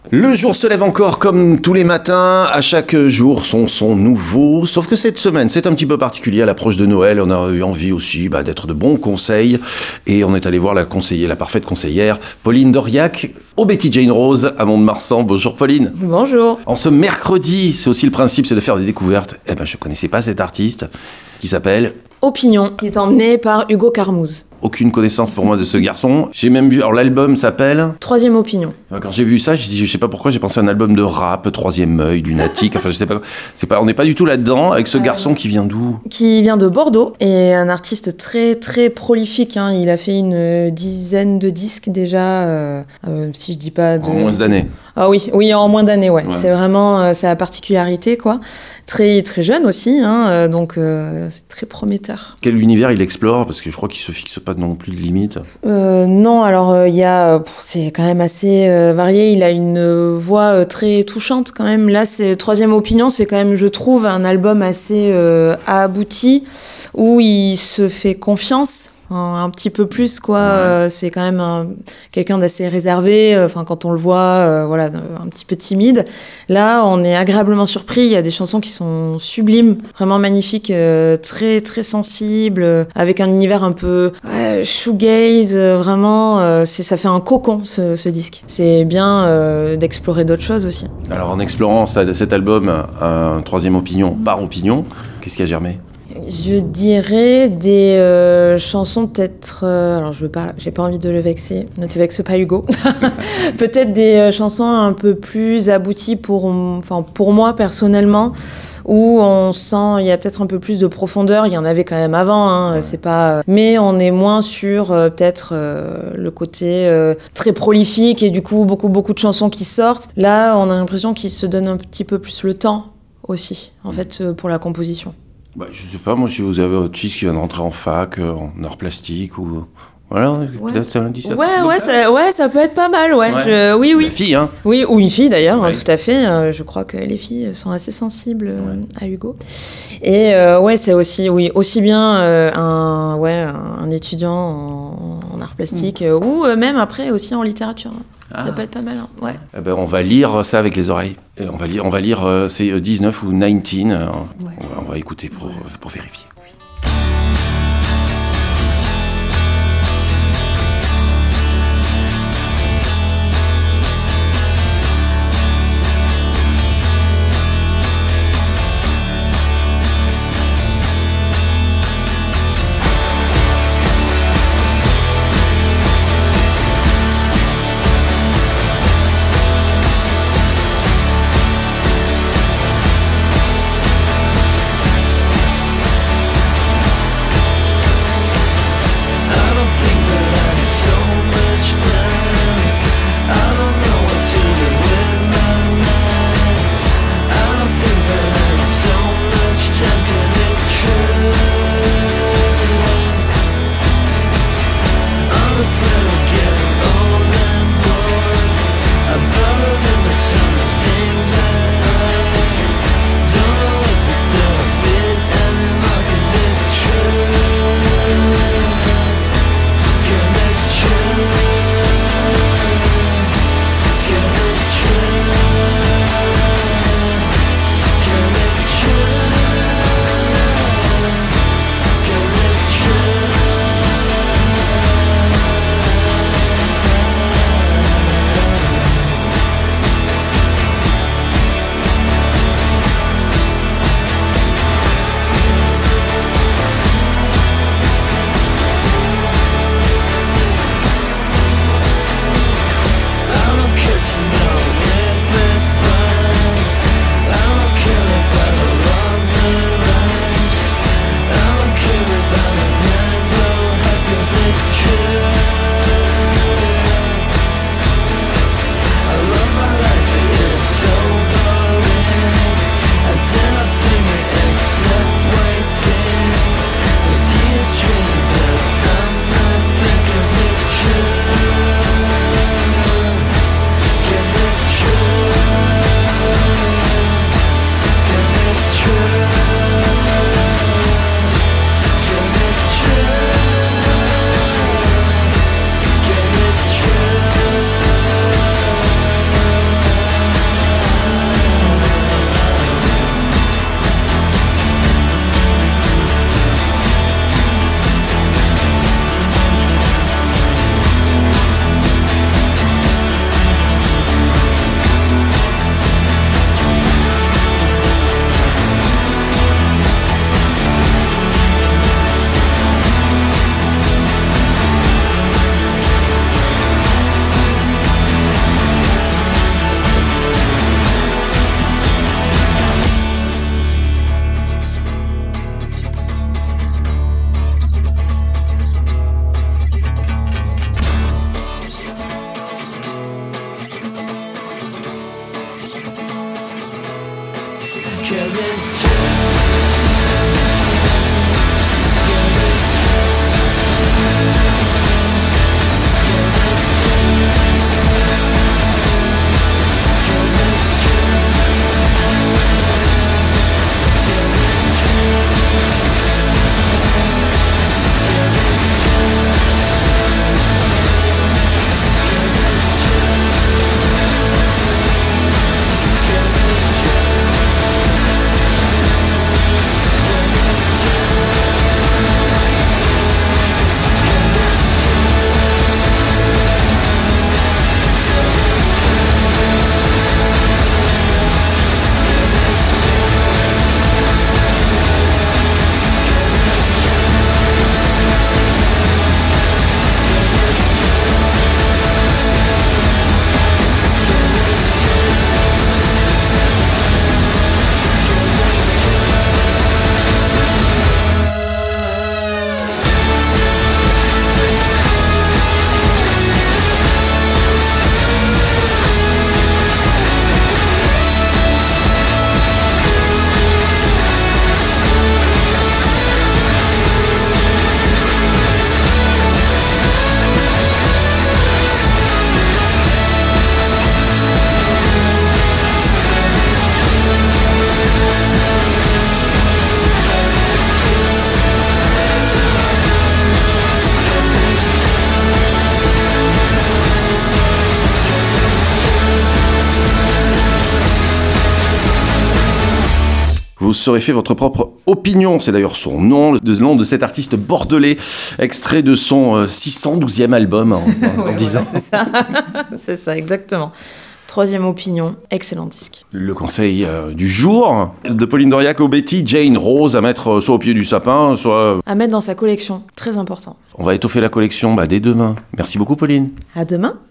Le jour se lève encore comme tous les matins, à chaque jour son son nouveau, sauf que cette semaine c'est un petit peu particulier à l'approche de Noël, on a eu envie aussi d'être de bons conseils et on est allé voir la parfaite conseillère Pauline Doriac au Betty Jane Rose à Mont-de-Marsan. Bonjour Pauline. Bonjour. En ce mercredi, c'est aussi le principe, c'est de faire des découvertes. Je connaissais pas cet artiste qui s'appelle Opinion, qui est emmené par Hugo Carmouze. Aucune connaissance pour moi de ce garçon. J'ai même vu, alors l'album s'appelle Troisième opinion. Quand j'ai vu ça, je sais pas pourquoi, j'ai pensé à un album de rap, Troisième œil, lunatique, enfin je sais pas, on n'est pas du tout là-dedans, avec ce garçon qui vient d'où? Qui vient de Bordeaux, et un artiste très très prolifique, hein. Il a fait une dizaine de disques déjà, si je dis pas de... En moins d'années. Ah oui, en moins d'années, ouais. C'est vraiment sa particularité, quoi. Très très jeune aussi, hein, donc c'est très prometteur. Quel univers il explore? Parce que je crois qu'il se fixe pas non plus de limites. Non, alors c'est quand même assez varié. Il a une voix très touchante quand même. Là, c'est Troisième opinion, c'est quand même, je trouve, un album assez abouti où il se fait confiance. Un petit peu plus, quoi. C'est quand même quelqu'un d'assez réservé. Quand on le voit, un petit peu timide. Là, on est agréablement surpris. Il y a des chansons qui sont sublimes, vraiment magnifiques, très très sensibles, avec un univers un peu shoegaze. Vraiment, ça fait un cocon ce disque. C'est bien d'explorer d'autres choses aussi. Alors, en explorant cet album, Troisième opinion par opinion, qu'est-ce qui a germé? Je dirais des chansons peut-être... alors j'ai pas envie de le vexer, ne te vexe pas Hugo. Peut-être des chansons un peu plus abouties pour moi personnellement, où on sent il y a peut-être un peu plus de profondeur. Il y en avait quand même avant, hein, c'est pas... Mais on est moins sur peut-être le côté très prolifique et du coup beaucoup de chansons qui sortent. Là, on a l'impression qu'il se donne un petit peu plus le temps aussi, en fait, pour la composition. Je sais pas, moi, si vous avez autre fils qui vient de rentrer en fac, en arts plastiques ou... Voilà, peut-être ça dit ça. Ça peut être pas mal, ouais. Oui. Une fille, hein. Oui, ou une fille d'ailleurs, tout à fait. Je crois que les filles sont assez sensibles à Hugo. Et c'est aussi bien un étudiant en arts plastiques ou même après aussi en littérature. Ça peut être pas mal, hein. Ouais. On va lire ça avec les oreilles. Et on va lire c'est 19 ou 19. On va écouter pour vérifier. Vous serez fait votre propre opinion, c'est d'ailleurs son nom, le nom de cet artiste bordelais, extrait de son 612e album en 10 ans. Voilà, c'est ça. C'est ça, exactement. 3e opinion, excellent disque. Le conseil du jour de Pauline Doriac au Betty Jane Rose à mettre soit au pied du sapin, soit... À mettre dans sa collection, très important. On va étoffer la collection dès demain. Merci beaucoup Pauline. À demain.